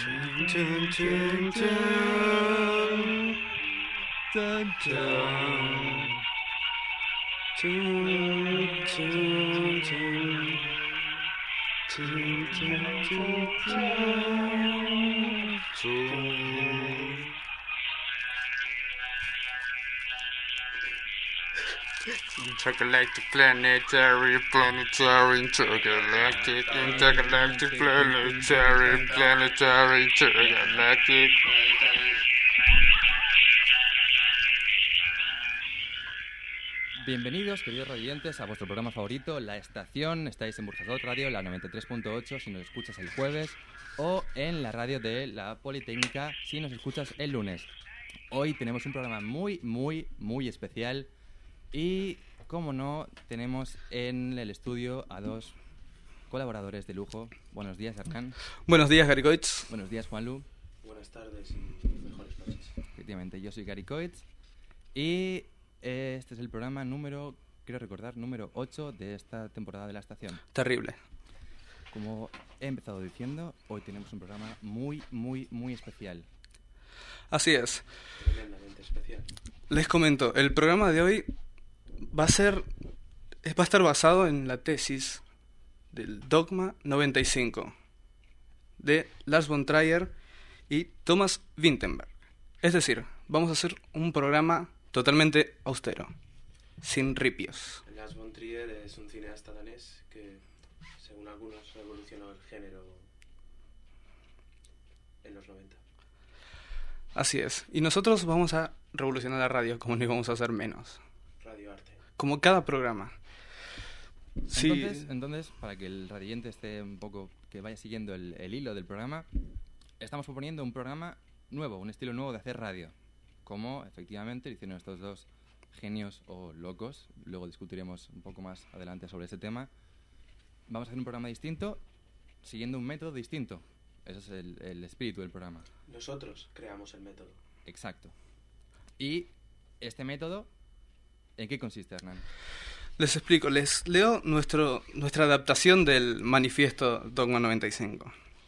Dun, dun, dun. Dun, dun. Dun, dun, dun. Dun, dun, dun, dun. Dun. Intergalactic, planetary, intergalactic, intergalactic. Bienvenidos, queridos radioyentes, a vuestro programa favorito, La Estación. Estáis en Burjasot Radio, la 93.8, si nos escuchas el jueves, o en la radio de la Politécnica, si nos escuchas el lunes. Hoy tenemos un programa muy especial y, como no, tenemos en el estudio a dos colaboradores de lujo. Buenos días, Hernán. Buenos días, Gary Coitz. Buenos días, Juanlu. Buenas tardes y mejores noches. Efectivamente, yo soy Gary Coitz y este es el programa número 8 de esta temporada de La Estación. Terrible. Como he empezado diciendo, hoy tenemos un programa muy especial. Así es. Tremendamente especial. Les comento, el programa de hoy va a estar basado en la tesis del Dogma 95 de Lars von Trier y Thomas Vinterberg. Es decir, vamos a hacer un programa totalmente austero, sin ripios. Lars von Trier es un cineasta danés que, según algunos, revolucionó el género en los 90. Así es. Y nosotros vamos a revolucionar la radio, como no íbamos a hacer menos. Radio Arte. Como cada programa. Sí. Entonces, para que el radioyente esté un poco, que vaya siguiendo el hilo del programa, estamos proponiendo un programa nuevo, un estilo nuevo de hacer radio. Como efectivamente lo hicieron estos dos genios o locos. Luego discutiremos un poco más adelante sobre ese tema. Vamos a hacer un programa distinto, siguiendo un método distinto. Ese es el espíritu del programa. Nosotros creamos el método. Exacto. Y este método, ¿en qué consiste, Hernán? Les explico, les leo nuestra adaptación del manifiesto Dogma 95.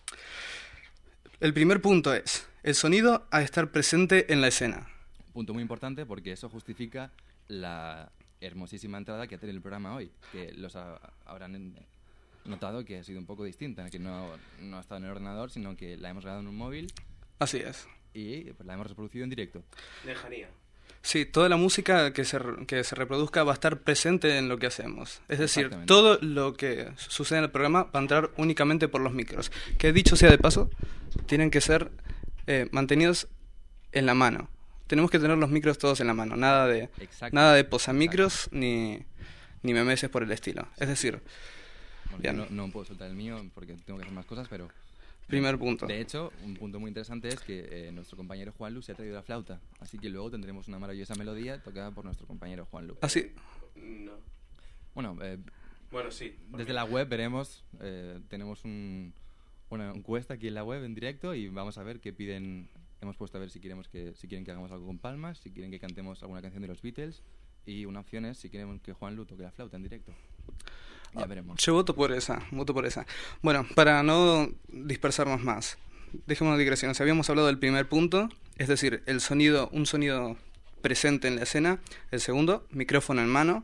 El primer punto es: el sonido ha de estar presente en la escena. Punto muy importante porque eso justifica la hermosísima entrada que ha tenido el programa hoy, que los habrán notado que ha sido un poco distinta, que no ha estado en el ordenador, sino que la hemos grabado en un móvil. Así es. Y pues la hemos reproducido en directo. Lejanía. Sí, toda la música que se reproduzca va a estar presente en lo que hacemos. Es decir, Exactamente. todo lo que sucede en el programa va a entrar únicamente por los micros. Que dicho sea de paso, tienen que ser mantenidos en la mano. Tenemos que tener los micros todos en la mano. Nada de posamicros ni memeses por el estilo. Es decir, bueno, no puedo soltar el mío porque tengo que hacer más cosas, pero... Primer punto. De hecho, un punto muy interesante es que nuestro compañero Juanlu se ha traído la flauta, así que luego tendremos una maravillosa melodía tocada por nuestro compañero Juanlu. Así. No. Bueno, Bueno, sí. desde la web veremos, tenemos una encuesta aquí en la web en directo y vamos a ver qué piden. Hemos puesto a ver si quieren que hagamos algo con palmas, si quieren que cantemos alguna canción de los Beatles, y una opción es si quieren que Juanlu toque la flauta en directo. Ya veremos. Yo voto por esa. Bueno, para no dispersarnos más, dejemos una digresión. Habíamos hablado del primer punto, es decir, un sonido presente en la escena. El segundo, micrófono en mano.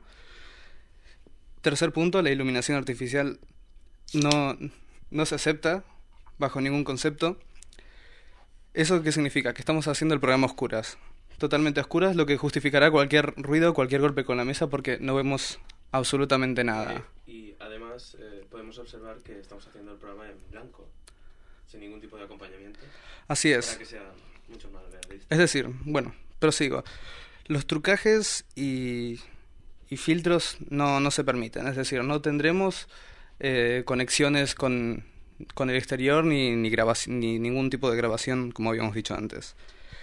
Tercer punto, la iluminación artificial no se acepta bajo ningún concepto. ¿Eso qué significa? Que estamos haciendo el programa a oscuras. Totalmente a oscuras, lo que justificará cualquier ruido, cualquier golpe con la mesa, porque no vemos absolutamente nada. Y además podemos observar que estamos haciendo el programa en blanco, sin ningún tipo de acompañamiento. Así es. Para que sea mucho más realista. Es decir, bueno, prosigo. Los trucajes y filtros no se permiten. Es decir, no tendremos conexiones con el exterior ni ningún tipo de grabación, como habíamos dicho antes.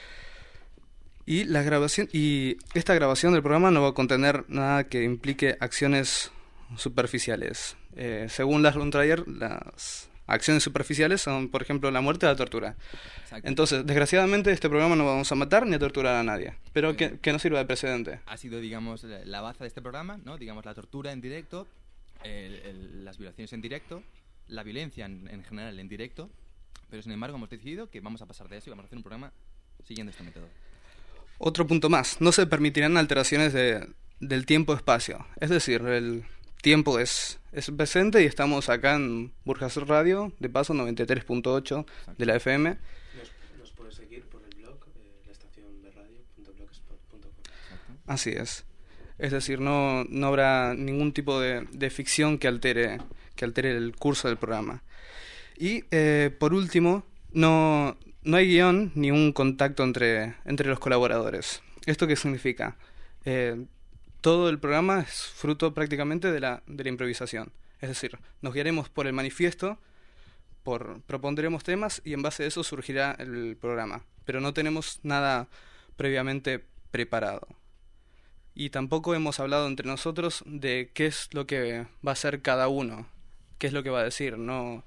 Y esta grabación del programa no va a contener nada que implique acciones superficiales. Según Lars von Trier, las acciones superficiales son, por ejemplo, la muerte o la tortura. Exacto. Entonces, desgraciadamente, este programa no vamos a matar ni a torturar a nadie. Pero que no sirva de precedente. Ha sido, digamos, la base de este programa, ¿no? Digamos, la tortura en directo, las violaciones en directo, la violencia en general en directo, Pero sin embargo hemos decidido que vamos a pasar de eso y vamos a hacer un programa siguiendo este método. Otro punto más, no se permitirán alteraciones del tiempo-espacio. Es decir, el tiempo es presente y estamos acá en Burjasot Radio, de paso 93.8 de la FM. Nos puedes seguir por el blog, laestacionderradio.blogspot.com. Así es. Es decir, no habrá ningún tipo de ficción que altere el curso del programa. Y por último, no hay guión ni un contacto entre los colaboradores. ¿Esto qué significa? Todo el programa es fruto prácticamente de la improvisación. Es decir, nos guiaremos por el manifiesto, propondremos temas y en base a eso surgirá el programa. Pero no tenemos nada previamente preparado. Y tampoco hemos hablado entre nosotros de qué es lo que va a hacer cada uno, qué es lo que va a decir, no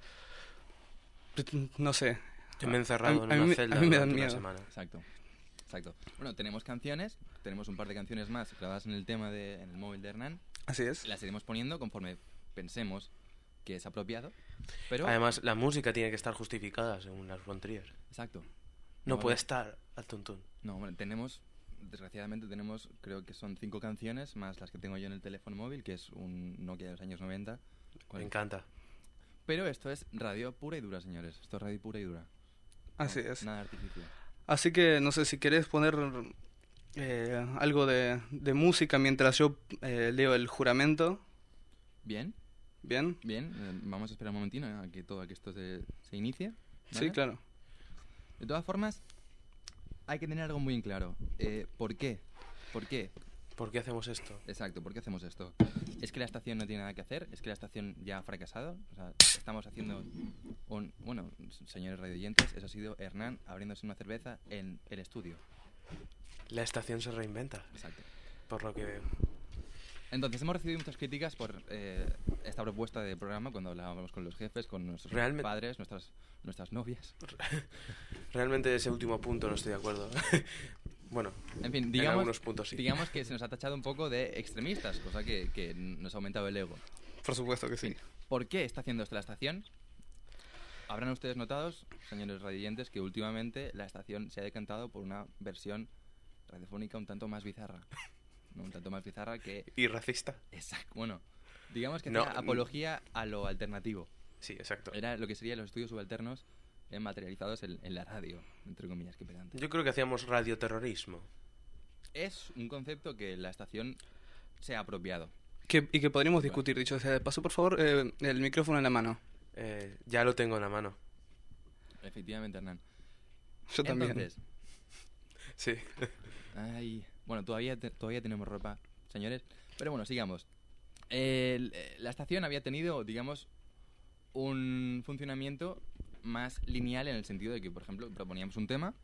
sé. Yo me he encerrado en una celda a mí me dan durante una miedo. semana. Exacto. Bueno, tenemos canciones, tenemos un par de canciones más grabadas en el tema en el móvil de Hernán. Así es. Las iremos poniendo conforme pensemos que es apropiado. Pero Además, la música tiene que estar justificada según Lars von Trier. exacto. No puede estar al tuntún. No, bueno, desgraciadamente tenemos, creo que son 5 canciones, más las que tengo yo en el teléfono móvil, que es un Nokia de los años 90. Me encanta. Pero esto es radio pura y dura, señores. Esto es radio pura y dura. Así No, es. Nada artificial. Así que no sé si querés poner algo de música mientras yo leo el juramento. Bien, ¿Bien? bien. Vamos a esperar un momentino a que esto se inicie. ¿vale? Sí, claro. De todas formas, hay que tener algo muy en claro. ¿Por qué? ¿Por qué? ¿Por qué hacemos esto? Exacto, ¿por qué hacemos esto? ¿Es que la estación no tiene nada que hacer? ¿Es que la estación ya ha fracasado? O sea, estamos haciendo Bueno, señores radioyentes, eso ha sido Hernán abriéndose una cerveza en el estudio. La estación se reinventa, Exacto. por lo que veo. Entonces, hemos recibido muchas críticas por esta propuesta de programa cuando hablábamos con los jefes, con nuestros Realmente- padres, nuestras novias. Realmente ese último punto no estoy de acuerdo. Bueno, En fin, en digamos, algunos puntos sí. digamos que se nos ha tachado un poco de extremistas, cosa que nos ha aumentado el ego. Por supuesto que sí. ¿Por qué está haciendo esto la estación? Habrán ustedes notado, señores radioyentes, que últimamente la estación se ha decantado por una versión radiofónica un tanto más bizarra. ¿No? Un tanto más bizarra que... ¿Y racista? Exacto. Bueno, digamos que No, hacía apología a lo alternativo. Sí, exacto. Era lo que serían los estudios subalternos materializados en la radio, entre comillas, qué pedante. Yo creo que hacíamos radioterrorismo. Es un concepto que la estación se ha apropiado. Y que podríamos discutir, dicho sea de paso, por favor, el micrófono en la mano. Ya lo tengo en la mano. Efectivamente, Hernán. Yo también. Entonces, Sí. ay, bueno, todavía tenemos ropa, señores. Pero bueno, sigamos. La estación había tenido, digamos, un funcionamiento más lineal en el sentido de que, por ejemplo, proponíamos un tema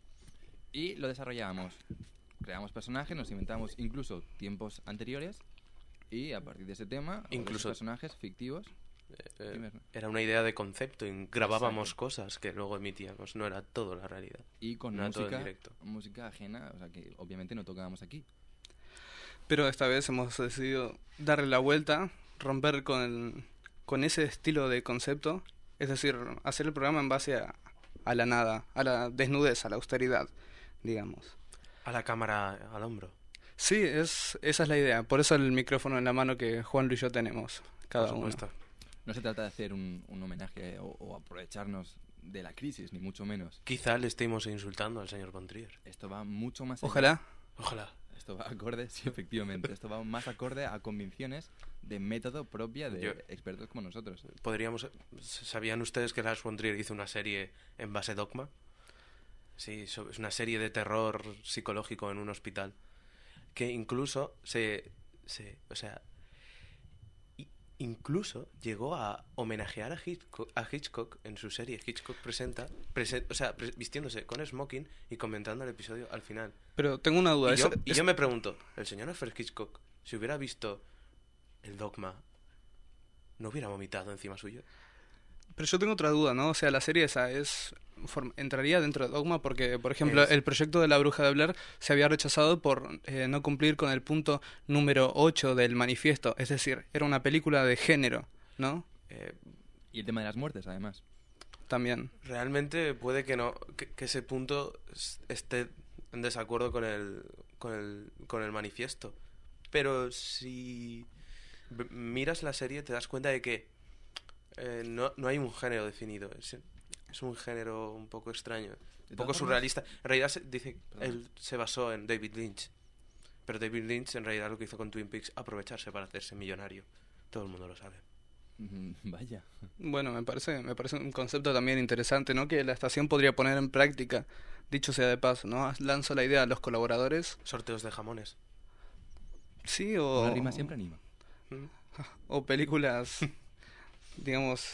y lo desarrollábamos. Creábamos personajes, nos inventábamos incluso tiempos anteriores y a partir de ese tema, o de esos Incluso- personajes fictivos. Dime. Era una idea de concepto y grabábamos Exacto. cosas que luego emitíamos. No era todo la realidad. Y con No era todo en música, directo. música ajena, o sea que obviamente no tocábamos aquí. Pero esta vez hemos decidido darle la vuelta, romper con ese estilo de concepto, es decir, hacer el programa en base a la nada, a la desnudez, a la austeridad, digamos. A la cámara al hombro. Sí, esa es la idea, por eso el micrófono en la mano que Juan Luis y yo tenemos, cada Por uno. supuesto. No se trata de hacer un homenaje o aprovecharnos de la crisis, ni mucho menos. Quizá le estemos insultando al señor von Trier. Esto va mucho más allá. Ojalá. Ojalá. Esto va acorde, sí, efectivamente. Esto va más acorde a convicciones de método propia de Yo- expertos como nosotros. ¿Sabían ustedes que Lars von Trier hizo una serie en base Dogma? Sí, es una serie de terror psicológico en un hospital. Que incluso incluso llegó a homenajear a Hitchcock en su serie. Hitchcock presenta, vistiéndose con smoking y comentando el episodio al final. Pero tengo una duda. Y yo me pregunto, ¿el señor Alfred Hitchcock, si hubiera visto el Dogma, no hubiera vomitado encima suyo? Pero yo tengo otra duda, ¿no? O sea, la serie esa entraría dentro de Dogma porque, por ejemplo, el proyecto de La Bruja de Blair se había rechazado por no cumplir con el punto número 8 del manifiesto. Es decir, era una película de género, ¿no? Y el tema de las muertes, además. también. Realmente puede que no, que ese punto esté en desacuerdo con el manifiesto. Pero si miras la serie te das cuenta de que no hay un género definido. Es un género un poco extraño, un poco surrealista. En realidad dice él se basó en David Lynch. Pero David Lynch en realidad lo que hizo con Twin Peaks aprovecharse para hacerse millonario. Todo el mundo lo sabe. Vaya. Bueno, me parece un concepto también interesante, ¿no? Que la estación podría poner en práctica, dicho sea de paso, ¿no? Lanzo la idea a los colaboradores. Sorteos de jamones. Sí, o... Una rima siempre anima. O películas, digamos...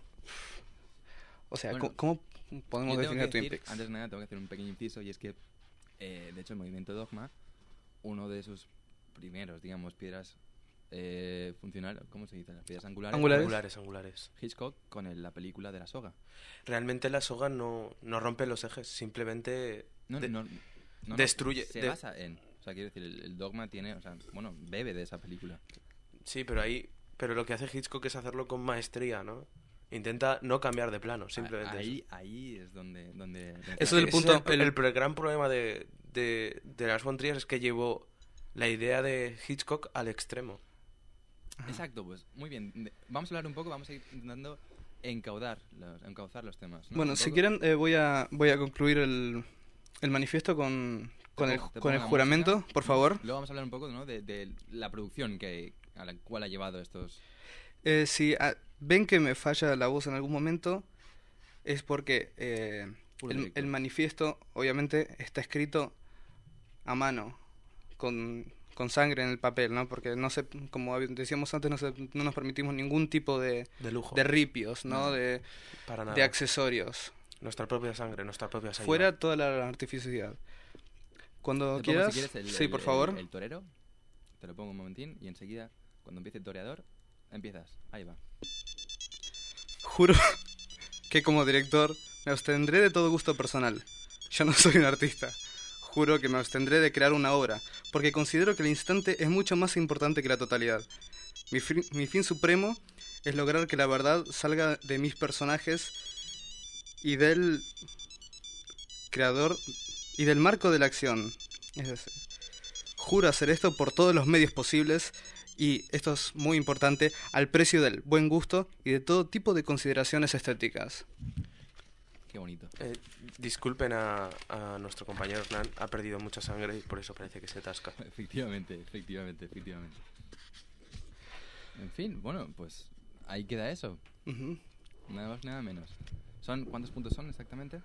o sea, Bueno, ¿cómo podemos yo tengo definir que Twin decir, Peaks? antes de nada tengo que hacer un pequeño inciso, y es que, de hecho, el movimiento Dogma, uno de sus primeros, digamos, piedras funcionales, ¿cómo se dice? Las piedras angulares. Angulares. Hitchcock con la película de La Soga. Realmente la soga no rompe los ejes, simplemente No, destruye. Se basa en... O sea, quiero decir, el Dogma tiene... O sea, bueno, bebe de esa película. Sí, pero lo que hace Hitchcock es hacerlo con maestría, ¿no? Intenta no cambiar de plano, simplemente. Ahí es donde Eso es el punto. El gran problema de Lars von Trier es que llevó la idea de Hitchcock al extremo. Exacto, pues muy bien. Vamos a hablar un poco, vamos a ir intentando encauzar los temas, ¿no? Bueno, si quieren voy a concluir el manifiesto con el juramento, por favor. Luego vamos a hablar un poco, ¿no? de la producción a la cual ha llevado estos... Si ven que me falla la voz en algún momento, es porque el manifiesto obviamente está escrito a mano, con sangre en el papel, ¿no? Porque no sé, como decíamos antes, no nos permitimos ningún tipo de lujo, de ripios, ¿no? Para nada. De accesorios. Nuestra propia sangre, nuestra propia saliva. Fuera toda la artificialidad. Cuando quieras, si quieres sí, por favor. El torero, te lo pongo un momentín y enseguida, cuando empiece el toreador, empiezas. Ahí va. Juro que como director me abstendré de todo gusto personal. Yo no soy un artista. Juro que me abstendré de crear una obra, porque considero que el instante es mucho más importante que la totalidad. Mi fin supremo es lograr que la verdad salga de mis personajes y del creador y del marco de la acción. Es decir, juro hacer esto por todos los medios posibles y, esto es muy importante, al precio del buen gusto y de todo tipo de consideraciones estéticas. Qué bonito. Disculpen a nuestro compañero Hernán, ha perdido mucha sangre y por eso parece que se atasca. Efectivamente. En fin, bueno, pues ahí queda eso. Uh-huh. Nada más, nada menos. ¿Cuántos puntos son exactamente?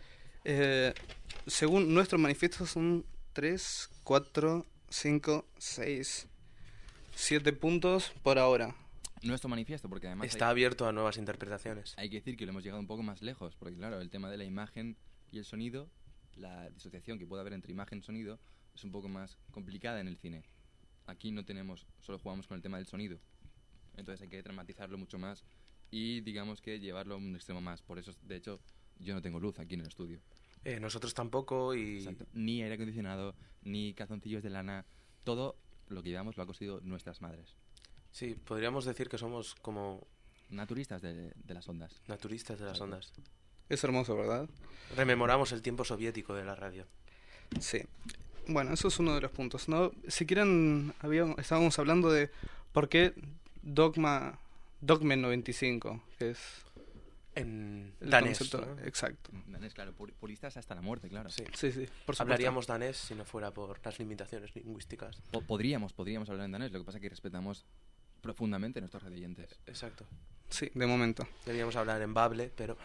Según nuestro manifiesto son 3, 4, 5, 6, 7 puntos por ahora. Nuestro manifiesto, porque además... Está abierto a nuevas interpretaciones. Hay que decir que lo hemos llegado un poco más lejos, porque claro, el tema de la imagen y el sonido, la disociación que puede haber entre imagen y sonido, es un poco más complicada en el cine. Aquí solo jugamos con el tema del sonido. Entonces hay que dramatizarlo mucho más y digamos que llevarlo a un extremo más. Por eso, de hecho, yo no tengo luz aquí en el estudio. Nosotros tampoco y... Exacto. Ni aire acondicionado, ni calzoncillos de lana. Todo lo que llevamos lo ha cosido nuestras madres. Sí, podríamos decir que somos como... Naturistas de las ondas. Naturistas de las ondas. Es hermoso, ¿verdad? Rememoramos el tiempo soviético de la radio. Sí. Bueno, eso es uno de los puntos, ¿no? Si quieren, estábamos hablando de por qué Dogmen 95, que es... En el danés, concepto, ¿no? Exacto. Danés, claro, puristas hasta la muerte, claro. Sí, Sí, por supuesto. hablaríamos danés si no fuera por las limitaciones lingüísticas. Podríamos hablar en danés, lo que pasa es que respetamos profundamente a nuestros radioyentes. Exacto. Sí, de momento. Deberíamos hablar en bable, pero...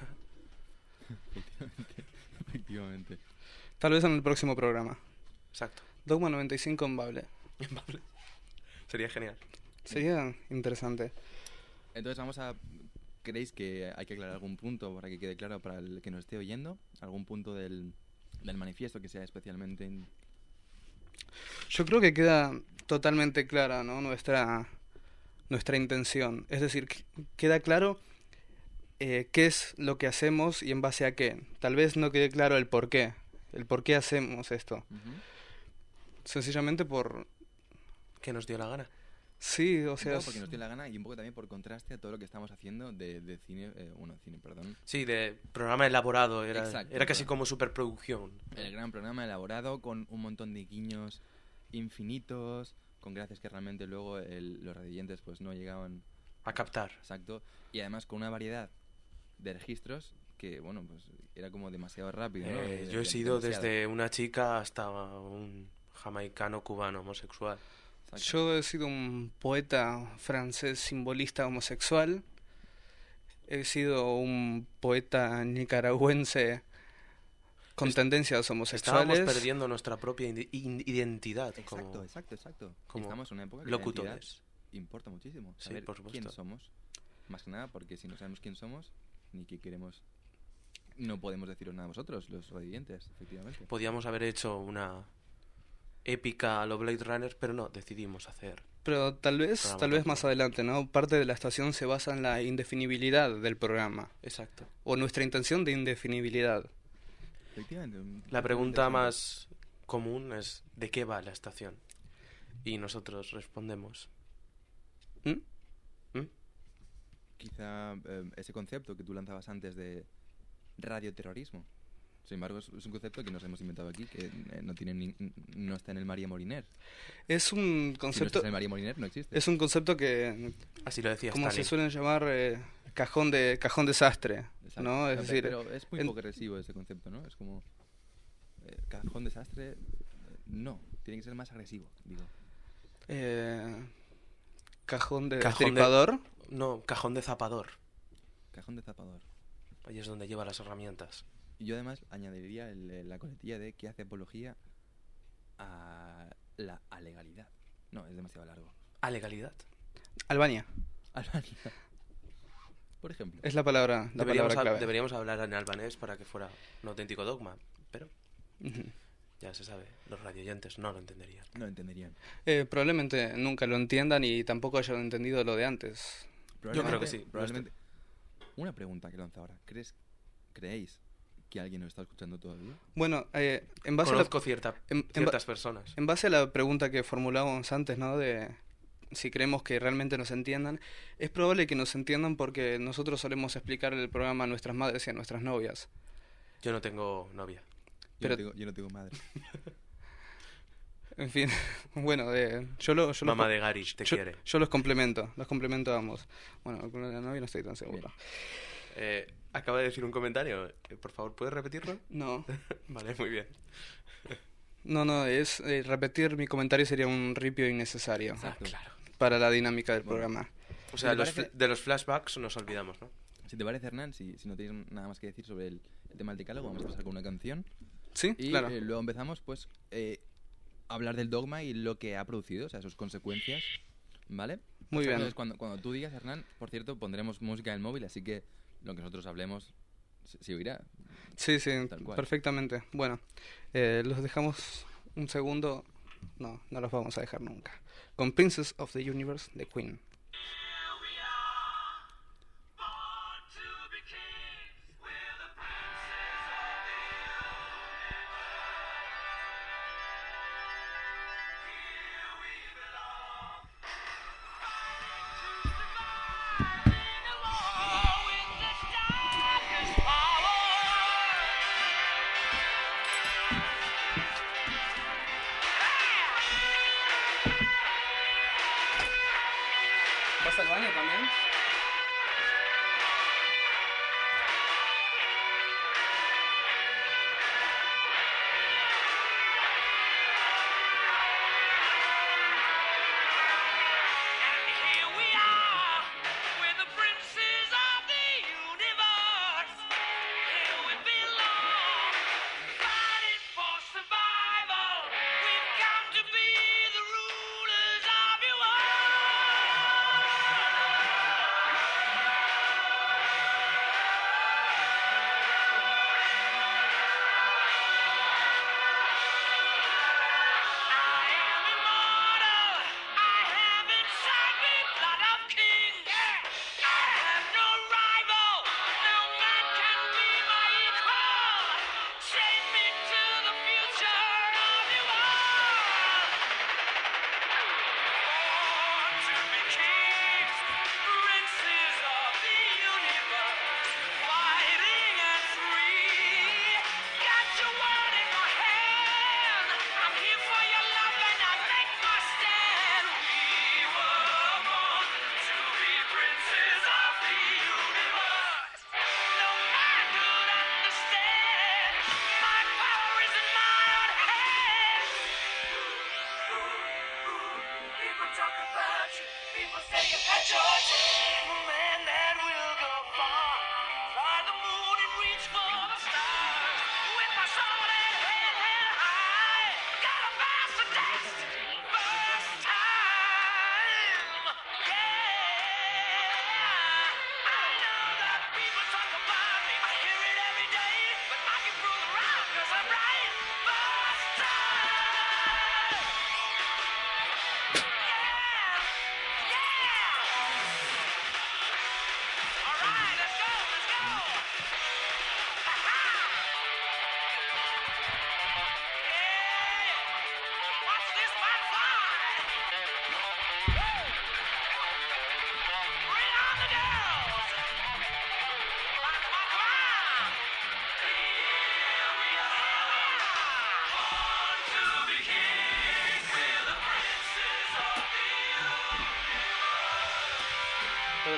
Efectivamente. Tal vez en el próximo programa. Exacto. Dogma 95 en Bable. En bable. Sería genial. Sería interesante. Entonces ¿creéis que hay que aclarar algún punto para que quede claro para el que nos esté oyendo? ¿Algún punto del manifiesto que sea especialmente... Yo creo que queda totalmente clara, ¿no? nuestra intención. Es decir, queda claro qué es lo que hacemos y en base a qué. Tal vez no quede claro el por qué hacemos esto. Uh-huh. Sencillamente por... ¿Qué nos dio la gana? Sí, o Un sea, poco porque nos dio la gana y un poco también por contraste a todo lo que estamos haciendo de cine, cine, perdón. Sí, de programa elaborado, Exacto, era casi claro. como superproducción. El gran programa elaborado con un montón de guiños infinitos, con gracias que realmente luego los radioyentes pues no llegaban A captar. exacto, y además con una variedad de registros que, bueno, pues era como demasiado rápido, ¿no? Yo he sido Demasiado. desde una chica hasta un jamaicano cubano homosexual. Exacto. yo he sido un poeta francés simbolista homosexual. He sido un poeta nicaragüense con Est- tendencias Estábamos homosexuales. perdiendo nuestra propia identidad Exacto, exacto, exacto. como Estamos en una época que la identidad locutores. importa muchísimo. Sí, Saber por supuesto. quién somos. Más que nada porque si no sabemos quién somos, ni qué queremos, no podemos deciros nada a vosotros, los radioyentes, efectivamente. Podíamos haber hecho una épica a lo Blade Runner, pero no, decidimos hacer. Pero tal vez Programa más tampoco. adelante, ¿no? Parte de la estación se basa en la indefinibilidad del programa. Exacto. O nuestra intención de indefinibilidad. Efectivamente. La pregunta más común es ¿de qué va la estación? Y nosotros respondemos. ¿Mm? ¿Mm? Quizá ese concepto que tú lanzabas antes de radioterrorismo. Sin embargo, es un concepto que nos hemos inventado aquí, que no tiene no está en el María Moliner. Es un Si no concepto, estás en el María Moliner, no existe. es un concepto que, Así lo decía como se Stalin. suelen llamar, cajón desastre, Exacto. ¿no? Es decir, pero es muy en- poco agresivo ese concepto, ¿no? Es como cajón desastre. No, tiene que ser más agresivo, digo. cajón de Cajón de- destripador. No, cajón de zapador. Cajón de zapador. Ahí es donde lleva las herramientas. Y yo además añadiría la coletilla de que hace apología a la legalidad. No, es demasiado largo. A legalidad. Albania. Albania. Por ejemplo. Es la palabra clave. Deberíamos hablar en albanés para que fuera un auténtico dogma, pero Ujú. ya se sabe, los radioyentes no lo entenderían. No entenderían. Probablemente nunca lo entiendan y tampoco hayan entendido lo de antes. Yo creo que sí. Probablemente. Una pregunta que lanzo ahora. ¿Creéis que alguien nos está escuchando todavía? Bueno, en base Conozco en ciertas personas. en base a la pregunta que formulábamos antes, ¿no? De si creemos que realmente nos entiendan, es probable que nos entiendan porque nosotros solemos explicar el programa a nuestras madres y a nuestras novias. Yo no tengo novia. Pero- Yo no tengo madre. En fin, bueno, yo los Mamá de Garich te quiere. yo los complemento a ambos. Bueno, con la novia no estoy tan seguro. Acaba de decir un comentario. Por favor, ¿puedes repetirlo? No, Vale, muy bien. no, es repetir mi comentario sería un ripio innecesario Exacto. Claro. para la dinámica del Bueno. programa. O sea, ¿Te parece? de los flashbacks nos olvidamos, ¿no? Si te parece, Hernán, si no tienes nada más que decir sobre el tema del decálogo, vamos a pasar con una canción. ¿Sí? Y Claro. luego empezamos, pues, a hablar del dogma y lo que ha producido, o sea, sus consecuencias, ¿vale? Muy bien. Entonces, cuando tú digas, Hernán, por cierto, pondremos música en el móvil, así que lo que nosotros hablemos se oirá. Sí, Tal cual. perfectamente. Bueno, los dejamos un segundo. No los vamos a dejar nunca. Con Princess of the Universe de Queen.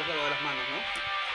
los lavo de las manos, ¿no?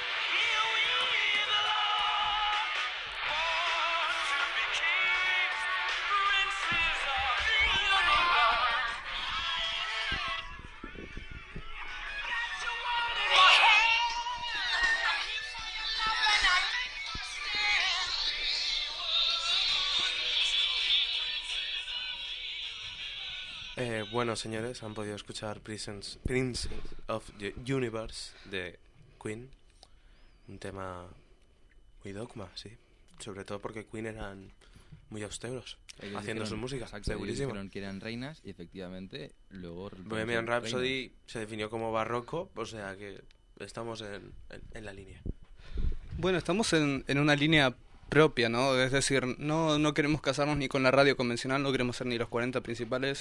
Bueno, señores, han podido escuchar Prince of the Universe de Queen. Un tema muy dogma, sí. Sobre todo porque Queen eran muy austeros Ellos haciendo dijeron- su música, exacto, ellos segurísimo. dijeron que eran reinas y efectivamente luego... Bohemian reinas. Rhapsody se definió como barroco, o sea que estamos en la línea. Bueno, estamos en una línea propia, ¿no? Es decir, no queremos casarnos ni con la radio convencional, no queremos ser ni los 40 principales,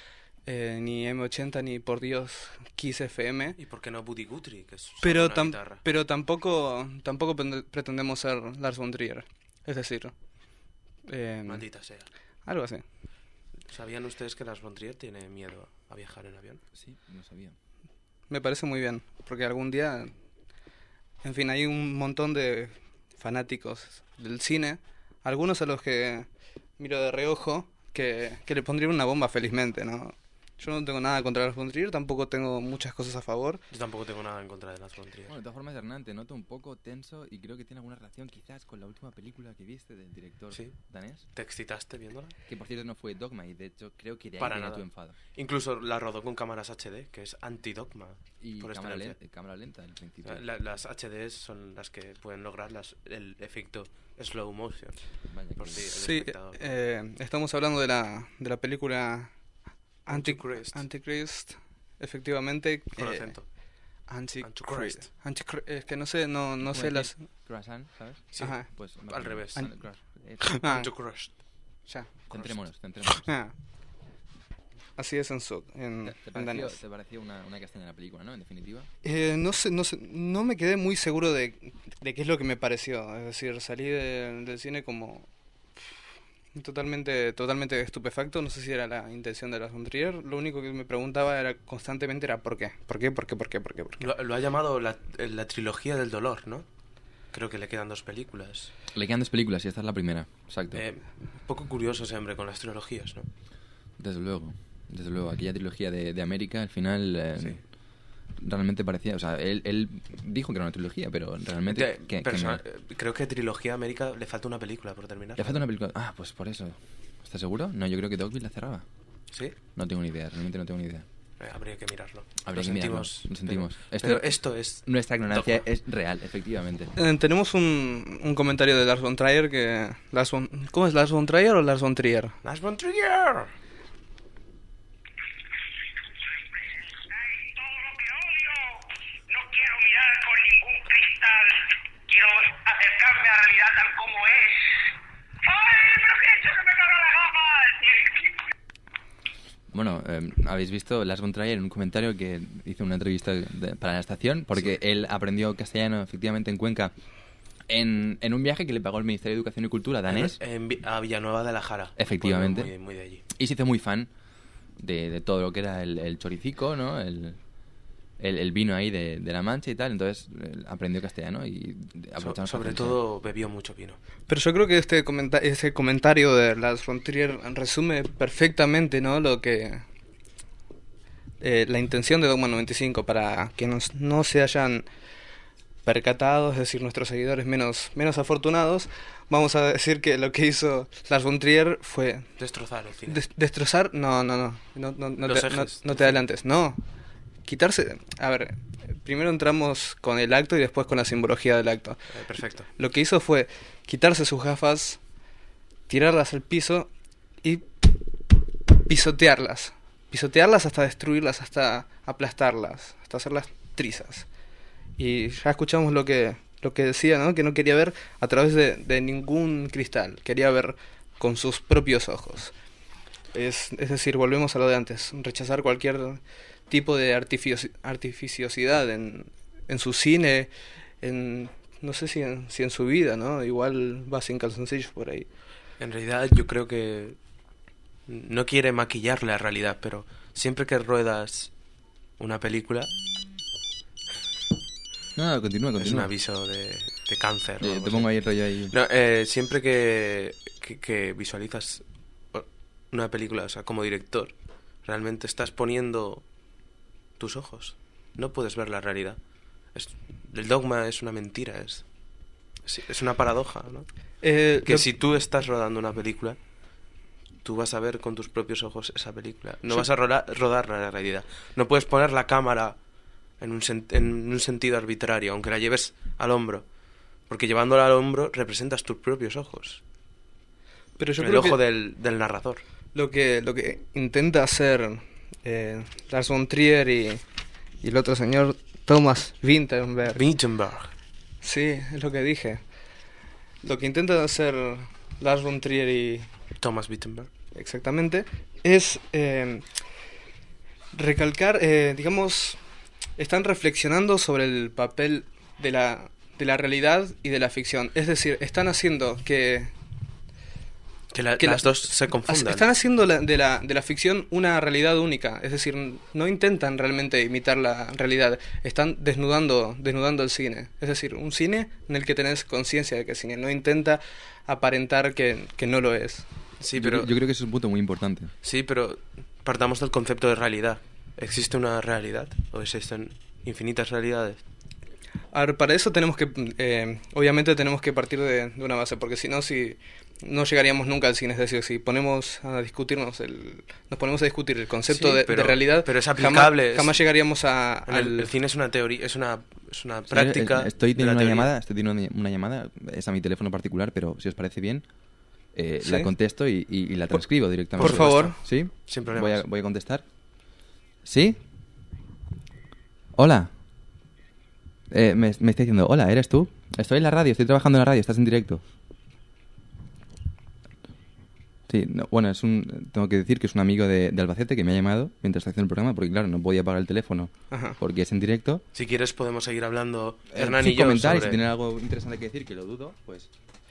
ni M80, ni por Dios, Kiss FM. ¿Y por qué no Buddy Guthrie, que es solo Pero, una guitarra? pero tampoco pretendemos ser Lars von Trier. Es decir, Maldita sea. algo así. ¿Sabían ustedes que Lars von Trier tiene miedo a viajar en avión? Sí, no sabía. Me parece muy bien, porque algún día, en fin, hay un montón de fanáticos del cine, algunos a los que miro de reojo, que le pondrían una bomba felizmente, ¿no? Yo no tengo nada contra Lars von Trier, tampoco tengo muchas cosas a favor. Yo tampoco tengo nada en contra de Lars von Trier. Bueno, de todas formas, Hernán, te noto un poco tenso y creo que tiene alguna relación quizás con la última película que viste del director Sí. danés. ¿Te excitaste viéndola? Que por cierto no fue Dogma y de hecho creo que de ahí Para viene nada. tu enfado. Incluso la rodó con cámaras HD, que es anti-dogma. Y por cámara excelencia. cámara lenta al principio. Las HDs son las que pueden lograr el efecto slow motion. Vaya, Por que- si el Sí, espectador. estamos hablando de la película Antichrist. Antichrist, efectivamente. Con acento. Antichrist. Es que no sé como sé decir las... croissant, ¿sabes? Sí, Ajá. Pues al revés. Ah, Antichrist. ya. Centrémonos. Ah. Así es en ¿Te en danés. pareció una castaña la película, no? En definitiva. No sé, no me quedé muy seguro de qué es lo que me pareció. Es decir, salí del cine como totalmente estupefacto. No sé si era la intención de Lars von Trier. Lo único que me preguntaba constantemente era ¿por qué? ¿Por qué? Lo ha llamado la trilogía del dolor, ¿no? Creo que le quedan 2 películas. Le quedan 2 películas y esta es la primera. Exacto. Poco curioso ese hombre con las trilogías, ¿no? Desde luego. Aquella trilogía de América, al final, Sí. realmente parecía... O sea, él dijo que era una trilogía, pero realmente... Creo que trilogía América le falta una película por terminar. Le falta una película... Ah, pues por eso. ¿Estás seguro? No, yo creo que Dogville la cerraba. ¿Sí? No tengo ni idea, realmente no tengo ni idea. Habría que mirarlo. Habría Lo que mirarlo, sentimos. lo sentimos. Pero esto es... Nuestra ignorancia Dogma. es real, efectivamente. Tenemos un comentario de Lars von Trier que... ¿Cómo es? ¿Lars von Trier o Lars von Trier? ¡Lars von Trier! Todo lo que odio. No quiero mirar con ningún cristal. Quiero acercarme a la realidad tal como es. ¡Ay, pero qué he hecho que me caga la gama! Bueno, habéis visto Lars von Trier en un comentario que hizo una entrevista para la estación, porque él aprendió castellano efectivamente en Cuenca en un viaje que le pagó el Ministerio de Educación y Cultura danés, A Villanueva de la Jara. Efectivamente. Pueblo muy de allí. y se hizo muy fan de todo lo que era el choricico, ¿no? El vino ahí de La Mancha y tal, entonces aprendió castellano y aprovechamos Sobre para todo bebió mucho vino. Pero yo creo que ese comentario de Lars von Trier resume perfectamente, ¿no? Lo que... la intención de Dogma 95, para quienes no se hayan percatado, es decir, nuestros seguidores menos afortunados, vamos a decir que lo que hizo Lars von Trier fue Destrozar el cine. destrozar... No Los ejes. te adelantes, no. Quitarse... A ver, primero entramos con el acto y después con la simbología del acto. Perfecto. Lo que hizo fue quitarse sus gafas, tirarlas al piso y pisotearlas. Pisotearlas hasta destruirlas, hasta aplastarlas, hasta hacerlas trizas. Y ya escuchamos lo que decía, ¿no? Que no quería ver a través de ningún cristal, quería ver con sus propios ojos. Es decir, volvemos a lo de antes, rechazar cualquier tipo de artificiosidad en su cine, no sé si en su vida, ¿no? Igual va sin calzoncillos por ahí. En realidad yo creo que no quiere maquillar la realidad, pero siempre que ruedas una película No, continúa. Es un aviso de cáncer. o algo Te así. pongo ahí el rollo ahí. No, siempre que visualizas una película, o sea, como director, realmente estás poniendo tus ojos. No puedes ver la realidad. El dogma es una mentira, es una paradoja, ¿no? Que si tú estás rodando una película, tú vas a ver con tus propios ojos esa película. No vas a rodar la realidad. No puedes poner la cámara en un sentido arbitrario, aunque la lleves al hombro. Porque llevándola al hombro representas tus propios ojos. Pero yo el creo ojo que del narrador. lo que intenta hacer Lars von Trier y el otro señor Thomas Vinterberg. Wittenberg. Sí, es lo que dije. Lo que intenta hacer Lars von Trier y Thomas Wittenberg. exactamente es recalcar, digamos, están reflexionando sobre el papel de la realidad y de la ficción. Es decir, están haciendo que Las dos se confundan. están haciendo de la ficción una realidad única. Es decir, no intentan realmente imitar la realidad. Están desnudando el cine. Es decir, un cine en el que tenés conciencia de que es cine. No intenta aparentar que no lo es. Sí, Yo pero, creo que eso es un punto muy importante. sí, pero partamos del concepto de realidad. ¿Existe una realidad? ¿O existen infinitas realidades? A ver, para eso tenemos que, obviamente tenemos que partir de una base, porque si no llegaríamos nunca al cine. Es decir, si nos ponemos a discutir el concepto Sí, de pero- realidad, pero es aplicable, jamás llegaríamos El cine es una teoría, es una práctica. Estoy de la teniendo teoría. una llamada, es a mi teléfono particular, pero si os parece bien, ¿Sí? la contesto y la transcribo directamente. por favor. ¿Sí? Sin problemas. Voy a contestar. ¿Sí? Hola. Me está diciendo, hola, ¿eres tú? Estoy en la radio, estoy trabajando en la radio, estás en directo. Sí, no, bueno, tengo que decir que es un amigo de Albacete que me ha llamado mientras está haciendo el programa, porque claro, no podía apagar el teléfono Ajá. porque es en directo. Si quieres podemos seguir hablando, Hernán Sin y yo, comentar, y si sobre- tienen algo interesante que decir, que lo dudo, pues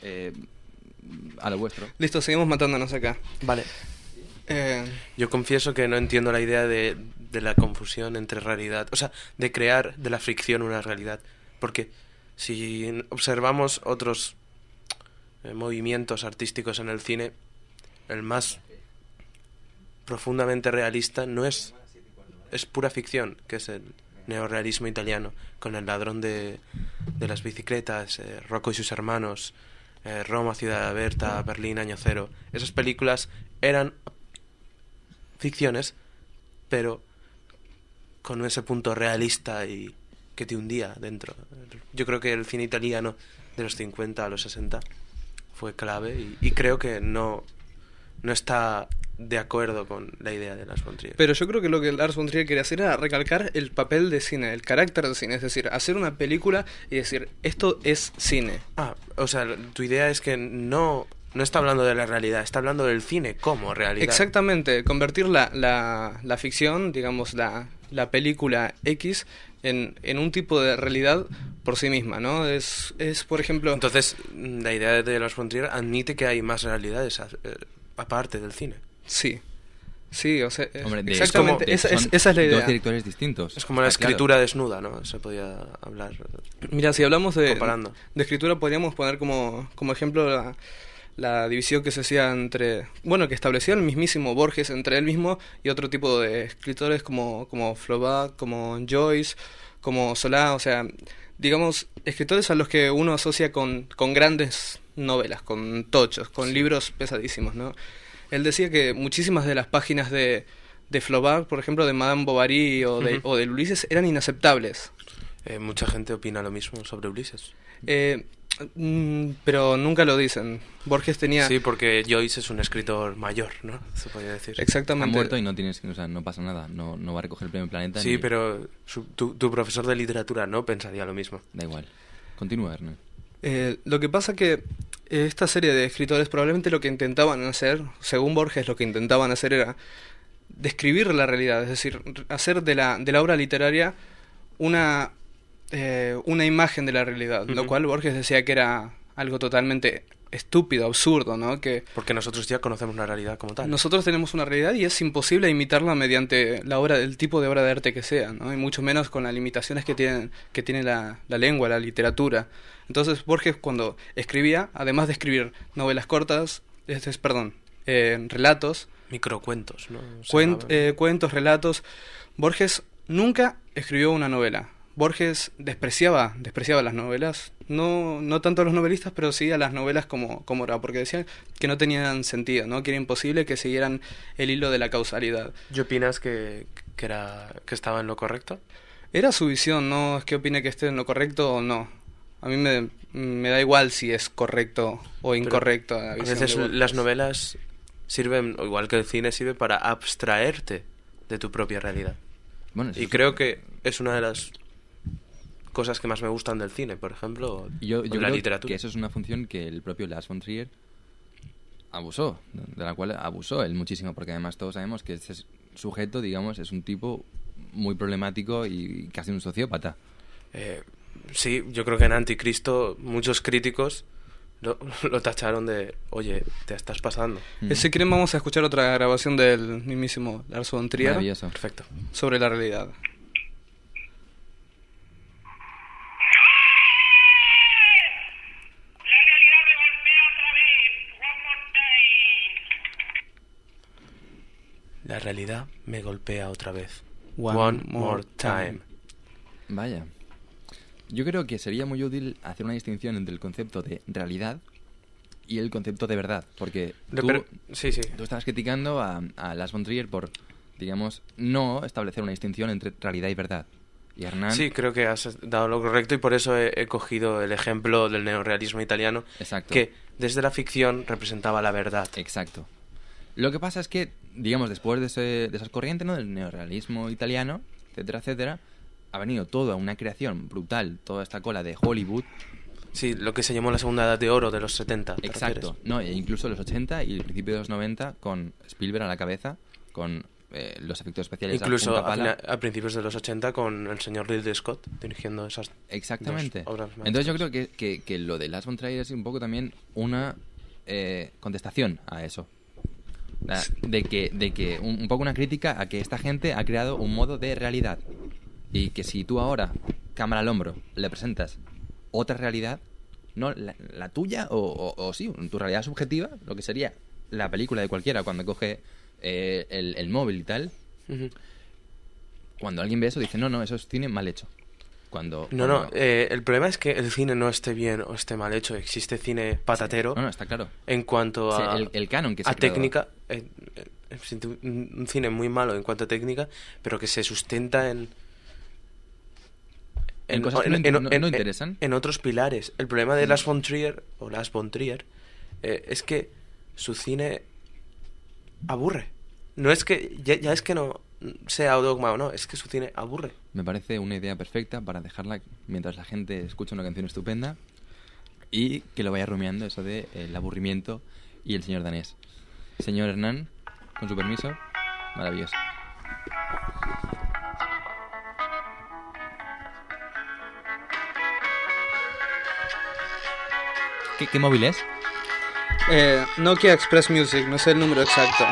a lo vuestro. Listo, seguimos matándonos acá. Vale. Eh, Yo confieso que no entiendo la idea de la confusión entre realidad, o sea, de crear de la ficción una realidad, porque si observamos otros movimientos artísticos en el cine, el más profundamente realista no es pura ficción, que es el neorrealismo italiano, con El ladrón de las bicicletas, Rocco y sus hermanos, Roma, Ciudad Abierta, Berlín, Año Cero. Esas películas eran ficciones, pero con ese punto realista y que te hundía dentro. Yo creo que el cine italiano de los 50 a los 60 fue clave y creo que no está de acuerdo con la idea de Lars von Trier. pero yo creo que lo que Lars von Trier quería hacer era recalcar el papel de cine, el carácter de cine. Es decir, hacer una película y decir, esto es cine. O sea, tu idea es que no está hablando de la realidad, está hablando del cine como realidad. Exactamente, convertir la ficción, digamos, la película X en un tipo de realidad por sí misma, ¿no? Es por ejemplo... Entonces, la idea de Lars von Trier admite que hay más realidades aparte del cine. Sí, o sea, Hombre, exactamente, esa es la Dos idea. directores distintos. Es como la Está claro. escritura desnuda, ¿no? Se podía hablar Mira, si hablamos de escritura, podríamos poner como ejemplo la división que se hacía que establecía el mismísimo Borges entre él mismo y otro tipo de escritores como Flaubert, como Joyce, como Solá, o sea, digamos, escritores a los que uno asocia con grandes novelas, con tochos, con libros pesadísimos, ¿no? Él decía que muchísimas de las páginas de Flaubert, por ejemplo, de Madame Bovary o de Ulises, eran inaceptables. Mucha gente opina lo mismo sobre Ulises. Pero nunca lo dicen. Borges tenía... Sí, porque Joyce es un escritor mayor, ¿no? Se podría decir. Exactamente. Ha muerto y no pasa nada. No va a recoger el premio Planeta. Sí, ni- pero tu profesor de literatura no pensaría lo mismo. Da igual. Continúa, Hernán. Lo que pasa que esta serie de escritores probablemente lo que intentaban hacer, según Borges, lo que intentaban hacer era describir la realidad, es decir, hacer de la obra literaria una imagen de la realidad, lo cual Borges decía que era algo totalmente estúpido, absurdo, ¿no? Que Porque nosotros ya conocemos la realidad como tal. nosotros tenemos una realidad y es imposible imitarla mediante el tipo de obra de arte que sea, ¿no? Y mucho menos con las limitaciones que tiene la lengua, la literatura. Entonces Borges, cuando escribía, además de escribir novelas cortas, relatos, Microcuentos, ¿no? cuentos, relatos, Borges nunca escribió una novela. Borges despreciaba las novelas, no tanto a los novelistas, pero sí a las novelas como era, porque decían que no tenían sentido, ¿no? Que era imposible que siguieran el hilo de la causalidad. ¿Y opinas que estaba en lo correcto? Era su visión, no es que opine que esté en lo correcto o no. A mí me da igual si es correcto o incorrecto. A veces las novelas sirven, o igual que el cine, sirve para abstraerte de tu propia realidad. Bueno, Y creo que es una de las cosas que más me gustan del cine, por ejemplo, yo la creo literatura. que eso es una función que el propio Lars von Trier abusó, de la cual abusó él muchísimo, porque además todos sabemos que este sujeto, digamos, es un tipo muy problemático y casi un sociópata. Sí, yo creo que en Anticristo muchos críticos lo tacharon de, oye, te estás pasando. Si quieren vamos a escuchar otra grabación del mismísimo Lars von Trier Maravilloso. Perfecto. sobre la realidad. La realidad me golpea otra vez. One more time. La realidad me golpea otra vez. One more more time. Vaya. Yo creo que sería muy útil hacer una distinción entre el concepto de realidad y el concepto de verdad, porque Sí. tú estabas criticando a Lars von Trier por, digamos, no establecer una distinción entre realidad y verdad. Y Hernán... Sí, creo que has dado lo correcto y por eso he cogido el ejemplo del neorrealismo italiano, Exacto. que desde la ficción representaba la verdad. Exacto. Lo que pasa es que, digamos, después de esas corrientes, ¿no?, del neorrealismo italiano, etcétera, etcétera, ha venido toda una creación brutal, toda esta cola de Hollywood. Sí, lo que se llamó la segunda edad de oro de los 70. ¿te Exacto. refieres? No, e incluso los 80 y el principio de los 90 con Spielberg a la cabeza, con los efectos especiales Incluso a punta pala. a principios de los 80 con el señor Ridley Scott dirigiendo esas Exactamente. dos obras maestras. Entonces yo creo que lo de Lars von Trier es un poco también una contestación a eso. De que un poco una crítica a que esta gente ha creado un modo de realidad. Y que si tú ahora, cámara al hombro, le presentas otra realidad, no la tuya o sí, tu realidad subjetiva, lo que sería la película de cualquiera cuando coge el móvil y tal, Ujú. cuando alguien ve eso dice, no, eso es cine mal hecho. No, el problema es que el cine no esté bien o esté mal hecho. Existe cine patatero No, está claro. en cuanto Sí, a, el canon que se a ha creado. técnica. Un cine muy malo en cuanto a técnica, pero que se sustenta en cosas que no interesan. en otros pilares. El problema de Lars von Trier es que su cine aburre. No es que ya es que no sea dogma o no, es que su cine aburre. Me parece una idea perfecta para dejarla mientras la gente escucha una canción estupenda y que lo vaya rumiando eso de el aburrimiento y el señor danés. Señor Hernán, con su permiso, maravilloso. ¿Qué móvil es? Nokia Express Music, no sé el número exacto.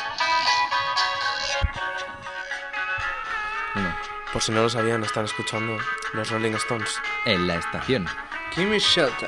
Bueno, Por si no lo sabían, están escuchando los Rolling Stones. en la estación. Give me shelter.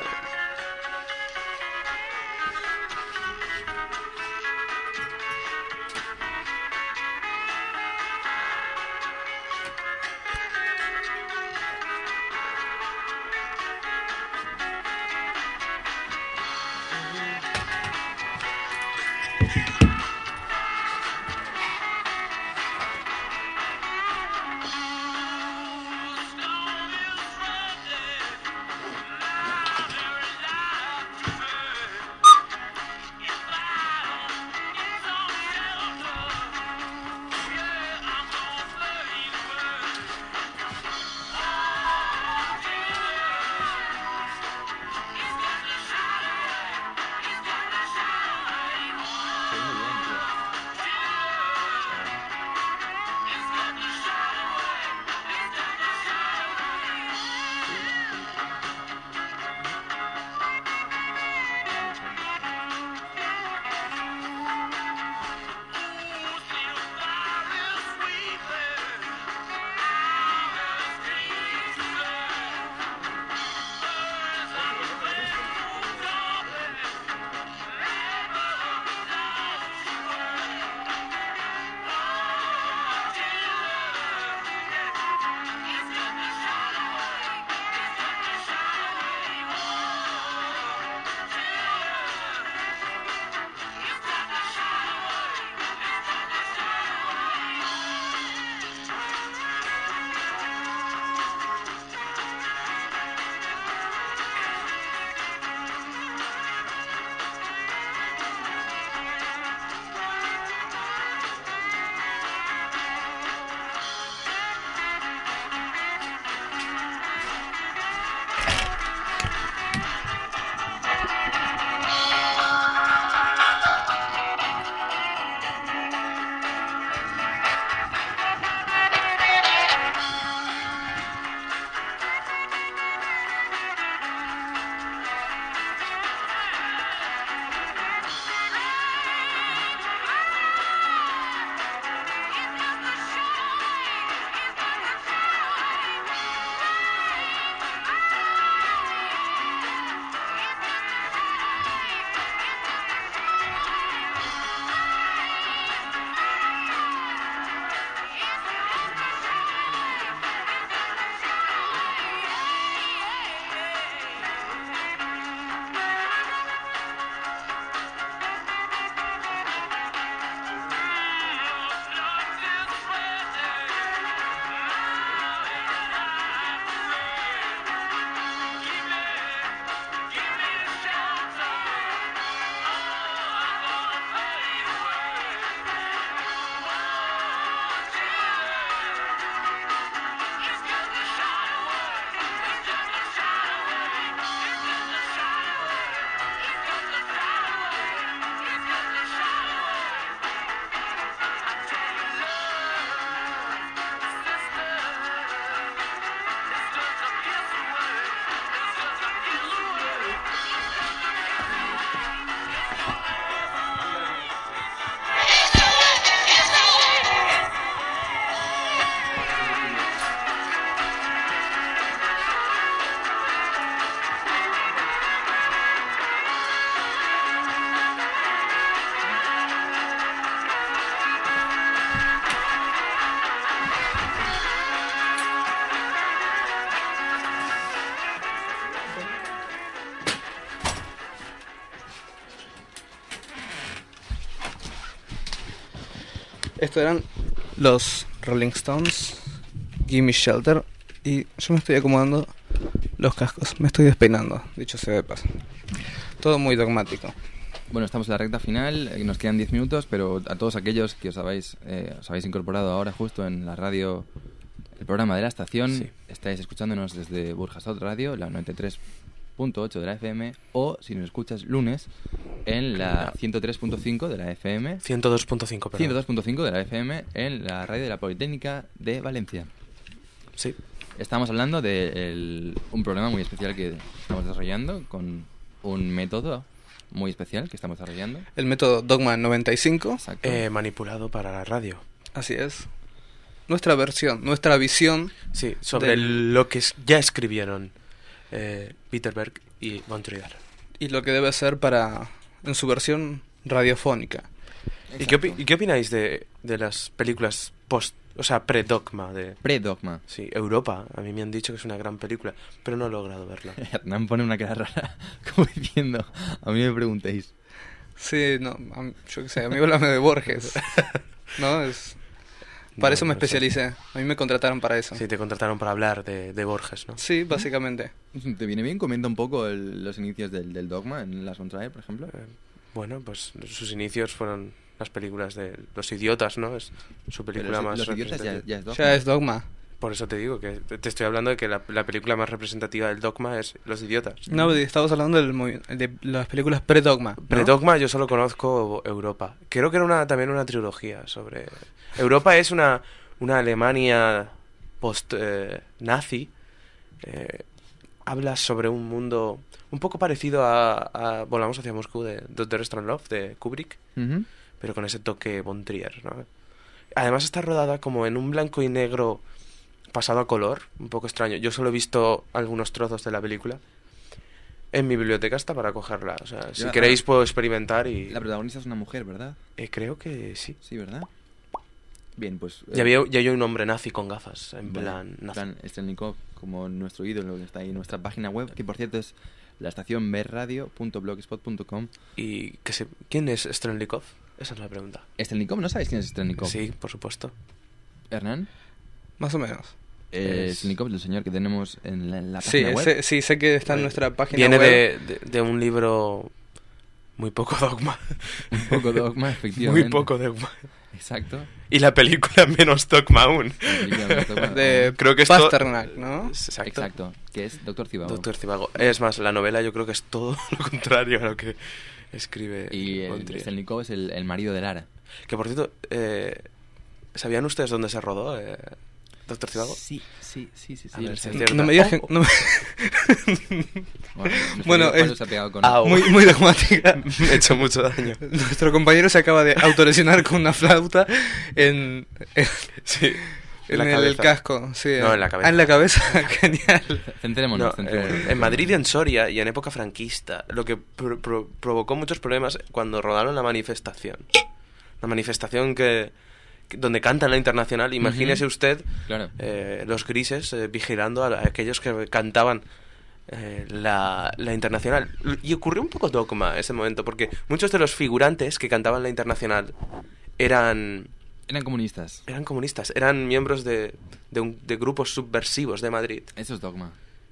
Estos eran los Rolling Stones, Gimme Shelter. Y yo me estoy acomodando los cascos. Me estoy despeinando, dicho sea de paso. Todo muy dogmático. Bueno, estamos en la recta final, nos quedan 10 minutos, pero a todos aquellos que os habéis incorporado ahora justo en la radio, el programa de la estación, Sí. estáis escuchándonos desde Burjasot Radio, la 93.8 de la FM, o si nos escuchas lunes, en la 103.5 de la FM, 102.5, perdón. 102.5 de la FM, en la radio de la Politécnica de Valencia. Sí. Estamos hablando de un programa muy especial que estamos desarrollando, con un método muy especial que estamos desarrollando. El método Dogma 95. Exacto. Manipulado para la radio. Así es. Nuestra versión, nuestra visión. Sí, sobre del- lo que ya escribieron Peterberg y von Trier. Y lo que debe ser en su versión radiofónica. ¿Y qué opináis de las películas pre-Dogma? Pre-Dogma. Sí, Europa. A mí me han dicho que es una gran película, pero no he logrado verla. Hernán pone una cara rara, como diciendo, a mí me preguntéis. Sí, no, yo qué sé, a mí háblame de Borges. ¿No? Para No, eso me no sé. especialicé. A mí me contrataron para eso. Sí, te contrataron para hablar de Borges, ¿no? Sí, básicamente. ¿Te viene bien? Comenta un poco los inicios del Dogma en Las von Trier, por ejemplo. Bueno, pues sus inicios fueron las películas de Los Idiotas, ¿no? Es su película Pero más Los Idiotas ya representativa. es Dogma. Ya es Dogma. Por eso te digo que te estoy hablando de que la película más representativa del Dogma es Los Idiotas. No, estamos hablando de las películas pre-Dogma. ¿no? Pre-Dogma yo solo conozco Europa. Creo que era también una trilogía sobre... Europa es una Alemania post-nazi. Habla sobre un mundo un poco parecido a Volamos hacia Moscú de Dr. Strangelove de Kubrick, Ujú. pero con ese toque von Trier, ¿no? Además está rodada como en un blanco y negro pasado a color, un poco extraño. Yo solo he visto algunos trozos de la película. En mi biblioteca está para cogerla. O sea, si Ya, queréis puedo experimentar y... La protagonista es una mujer, ¿verdad? creo que sí. Sí, ¿verdad? Bien, pues... Ya había un hombre nazi con gafas, en plan nazi. Stelnikov, como nuestro ídolo, que está ahí en nuestra página web, que por cierto es la estación berradio.blogspot.com. ¿Y quién es Strelnikov? Esa es la pregunta. Stelnikov, ¿no sabéis quién es Stelnikov? Sí, por supuesto. ¿Hernán? Más o menos. Stelnikov, el señor que tenemos en la Sí, página web. sé que está en nuestra página Viene web. de un libro muy poco dogma. Un poco Dogma, efectivamente. Muy poco dogma. Exacto. Y la película menos dogma aún. De Creo que es Pasternak, ¿no? Exacto. Exacto, que es Doctor Cibago. Doctor Cibago. Es más, la novela yo creo que es todo lo contrario a lo que escribe Y von Trier. Stelnikov es el marido de Lara. Que por cierto, ¿sabían ustedes dónde se rodó Doctor Cibago? Sí. A ver, el si es señor- cierto. No me digas que... no me- Nuestro Bueno, amigo Pablo es- se ha pegado con... Au. muy dogmática. Me he hecho mucho daño. Nuestro compañero se acaba de autolesionar con una flauta en Sí. el cabeza. casco. Sí, No, en la cabeza. Ah, en la cabeza. Genial. Centrémonos, No, centrémonos. en Madrid y en Soria y en época franquista, lo que provocó muchos problemas cuando rodaron la manifestación. La manifestación donde cantan la Internacional. Imagínese usted Claro. los grises vigilando a aquellos que cantaban la Internacional. Y ocurrió un poco Dogma ese momento, porque muchos de los figurantes que cantaban la Internacional eran Eran comunistas. comunistas, eran miembros de grupos subversivos de Madrid. Eso es Dogma.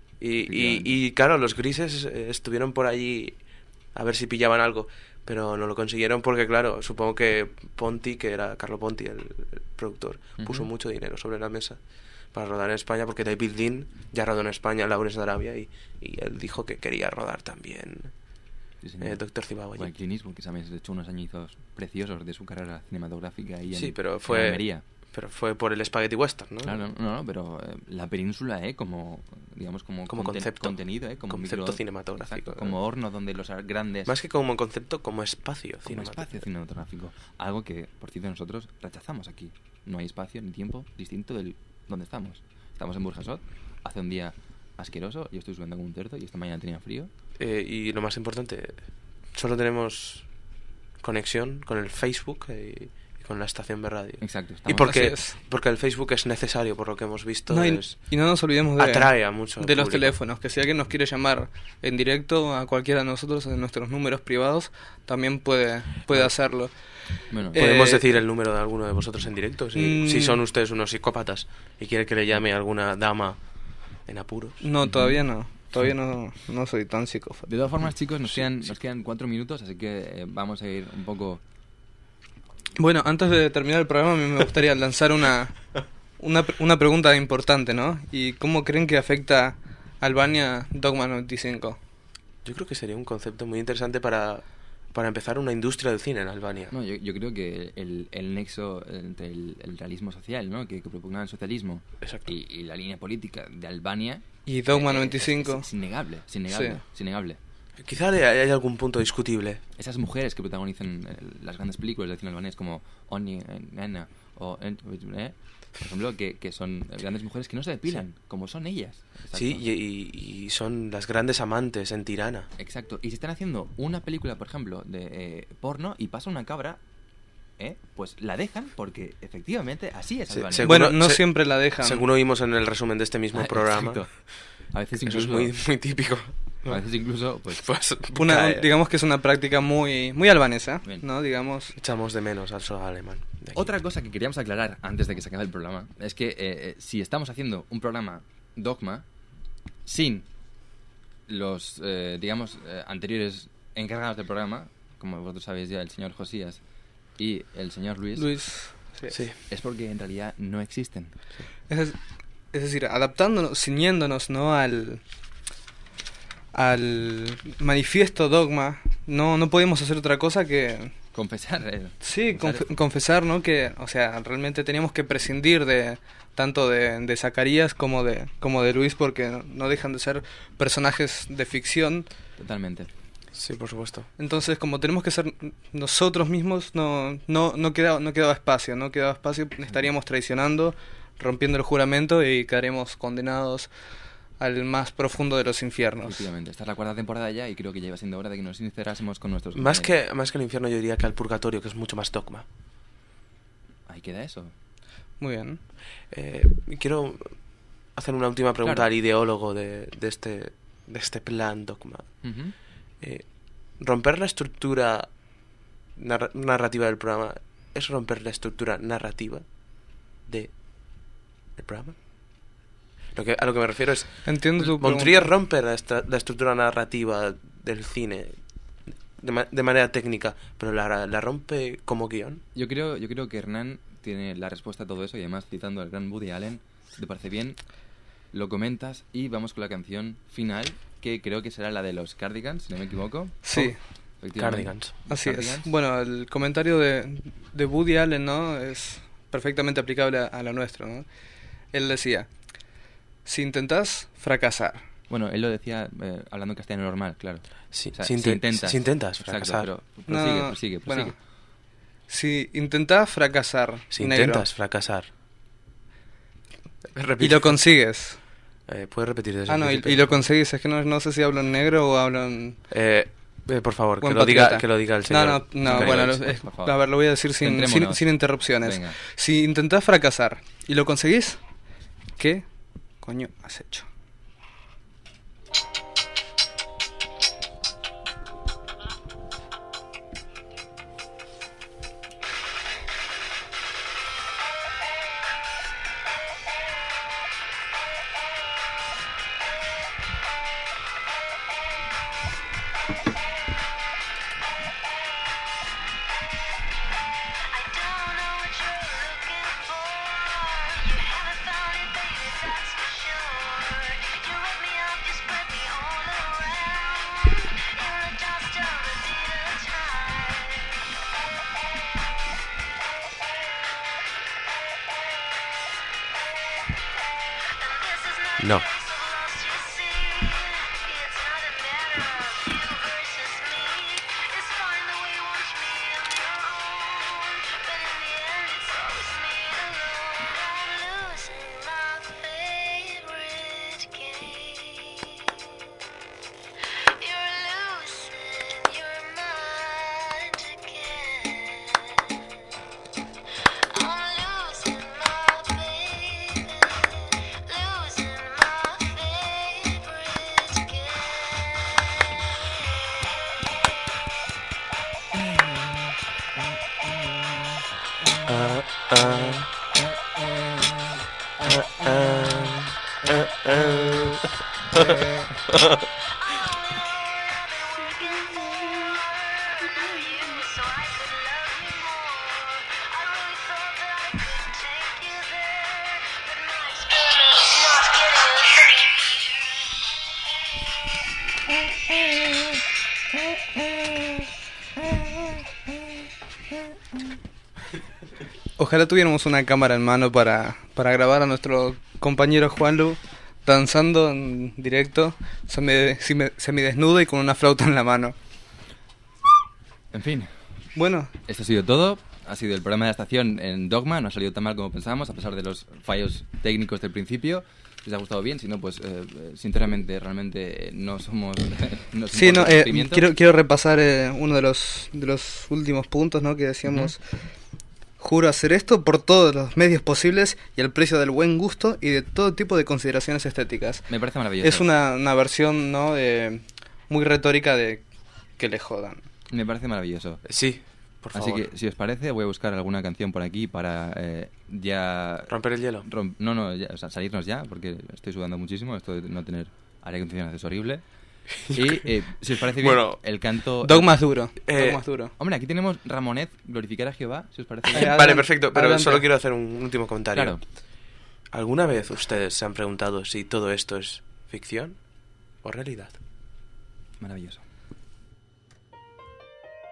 Y claro, los grises estuvieron por allí a ver si pillaban algo, pero no lo consiguieron porque, claro, supongo que Ponti, que era Carlo Ponti, el productor, puso Ujú. mucho dinero sobre la mesa para rodar en España, porque David Lean ya rodó en España, Lawrence de Arabia, y él dijo que quería rodar también Sí, señor. Doctor Cibago allí. O el Clint Eastwood, que también ha hecho unos añitos preciosos de su carrera cinematográfica ahí Sí, en, pero en fue Almería. Pero fue por el Spaghetti Western, ¿no? Claro, no, pero la península, como, digamos, como concepto. contenido, como Concepto cinematográfico. Exacto, como horno donde los grandes... Más que como concepto, como espacio como cinematográfico. espacio cinematográfico. Algo que, por cierto, nosotros rechazamos aquí. No hay espacio ni tiempo distinto del donde estamos. Estamos en Burjasot, hace un día asqueroso, yo estoy subiendo como un cerdo y esta mañana tenía frío. Y lo más importante, solo tenemos conexión con el Facebook y con la estación de radio. Exacto. Y estamos- porque, Así es. porque el Facebook es necesario, por lo que hemos visto. No, y no nos olvidemos atrae a mucho de los público. teléfonos, que si alguien nos quiere llamar en directo a cualquiera de nosotros en nuestros números privados, también puede hacerlo. Bueno, ¿Podemos decir el número de alguno de vosotros en directo? Si Mm. son ustedes unos psicópatas y quiere que le llame a alguna dama en apuros. No, todavía no. Todavía no soy tan psicópata. de todas formas, chicos, nos quedan 4 minutos, así que vamos a ir un poco... Bueno, antes de terminar el programa, a mí me gustaría lanzar una pregunta importante, ¿no? ¿Y cómo creen que afecta a Albania Dogma 95? Yo creo que sería un concepto muy interesante para empezar una industria del cine en Albania. No, yo creo que el nexo entre el realismo social, ¿no? que propugna el socialismo Exacto. y la línea política de Albania... Y Dogma es 95. Es innegable. Quizá hay algún punto discutible. Esas mujeres que protagonizan las grandes películas del cine albanés como Onni, Nena o... por ejemplo, que son grandes mujeres que no se depilan, como son ellas. Exacto. Sí, y son las grandes amantes en Tirana. Exacto. Y si están haciendo una película, por ejemplo, de porno y pasa una cabra, pues la dejan porque efectivamente así es Sí, Albania. seguro- Bueno, no se- siempre la dejan. Según oímos en el resumen de este mismo programa. Exacto. A veces Eso es incluso... muy, muy típico. A veces incluso, pues... Pues, Digamos que es una práctica muy albanesa, Bien. ¿no? Digamos. echamos de menos al sol alemán. de aquí. Otra cosa que queríamos aclarar antes de que se acabe el programa es que si estamos haciendo un programa Dogma sin los, anteriores encargados del programa, como vosotros sabéis ya, el señor Josías y el señor Luis, Sí. Sí. es porque en realidad no existen. Es decir, adaptándonos, ciñéndonos, ¿no? al manifiesto Dogma, no podemos hacer otra cosa que Confesar. sí, confesar- confesar, ¿no? Que, o sea, realmente teníamos que prescindir de tanto de Zacarías como de Luis, porque no dejan de ser personajes de ficción. Totalmente. Sí, por supuesto. Entonces, como tenemos que ser nosotros mismos, no quedaba espacio, estaríamos traicionando, rompiendo el juramento y quedaremos condenados al más profundo de los infiernos. Efectivamente. Esta es la 4ª temporada ya y creo que ya iba siendo hora de que nos sincerásemos con nuestros Más compañeros. que el infierno, yo diría que al purgatorio, que es mucho más dogma. Ahí queda eso. Muy bien. Quiero hacer una última pregunta Claro. al ideólogo de este plan dogma. Ujú. Romper la estructura narrativa del programa es romper la estructura narrativa del programa. A lo que me refiero es, Entiendo tu Montrier pregunta. rompe la estructura narrativa del cine de manera técnica, pero la rompe como guión. Yo creo que Hernán tiene la respuesta a todo eso y además citando al gran Woody Allen, si te parece bien, lo comentas y vamos con la canción final, que creo que será la de los Cardigans, si no me equivoco. Sí, Efectivamente. Cardigans. así es. Cardigans. Bueno, el comentario de Woody Allen, ¿no? Es perfectamente aplicable a lo nuestro, ¿no? Él decía: si intentás, fracasar. Bueno, él lo decía hablando en castellano normal, claro. Si, O sea, si intentas Exacto, fracasar. pero No, prosigue. bueno, si intentás fracasar, Si negro, intentas fracasar. y lo consigues. ¿Puedes repetir eso? Ah, no, y lo conseguís. Es que no sé si hablo en negro o hablo en... Por favor, buen que lo patriota. diga el señor. No, Ok. bueno, por favor. a ver, lo voy a decir Centrémonos. sin interrupciones. Venga. Si intentás fracasar y lo conseguís, ¿qué coño has hecho? I don't know what you're looking for. You haven't found it, baby, that's for sure. You rip me up, you spread me all around. In the dust of the dinner time. And this is not No. a case of lost, you see. It's not a matter of you versus me. It's fine the way you watch me on your own, but in the end it's always me alone. I'm losing my favorite game. You're losing your mind again. I'm losing my baby, losing my Ojalá tuviéramos una cámara en mano para grabar a nuestro compañero Juanlu danzando en directo, semidesnudo y con una flauta en la mano. En fin, Bueno, esto ha sido todo. Ha sido el programa de la estación en Dogma. No ha salido tan mal como pensábamos, a pesar de los fallos técnicos del principio. Si os ha gustado bien, si no, pues sinceramente, realmente no somos... no sí, somos no, sufrimientos. quiero repasar uno de los últimos puntos, ¿no? Que decíamos... Juro hacer esto por todos los medios posibles y al precio del buen gusto y de todo tipo de consideraciones estéticas. Me parece maravilloso. Es una versión, ¿no? Muy retórica de que le jodan. Me parece maravilloso. Sí, por favor. Así que, si os parece, voy a buscar alguna canción por aquí para ya... Romper el hielo. O sea, salirnos ya, porque estoy sudando muchísimo. Esto de no tener aire acondicionado es horrible. Y, si os parece bien, Bueno, el canto... Dogmas duro. Eh, Dogmas duro. Hombre, aquí tenemos Ramonet, glorificar a Jehová, si os parece bien. Adelante, Vale, perfecto, pero adelante. solo quiero hacer un último comentario. Claro. ¿Alguna vez ustedes se han preguntado si todo esto es ficción o realidad? Maravilloso.